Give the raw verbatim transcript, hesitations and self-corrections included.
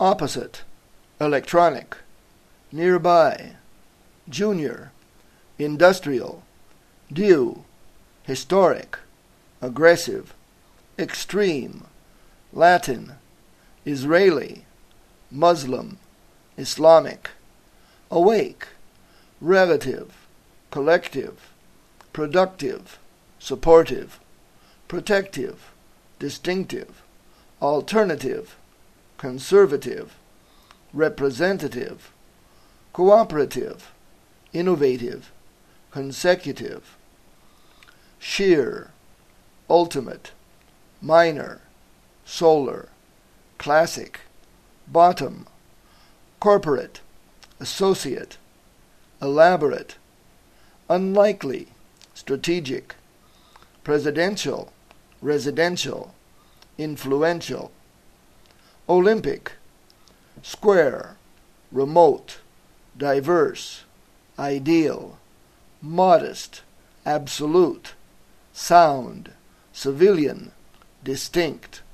opposite, electronic, nearby, junior, industrial, due, historic, aggressive, extreme, Latin, Israeli, Muslim, Islamic, awake, relative, collective, productive, supportive, protective, distinctive, alternative, conservative, representative, cooperative, innovative, consecutive, sheer, ultimate, minor, solar, classic, bottom, corporate, associate, elaborate, unlikely, strategic, presidential, residential, influential, Olympic, square, remote, diverse, ideal, modest, absolute, sound, civilian, distinct,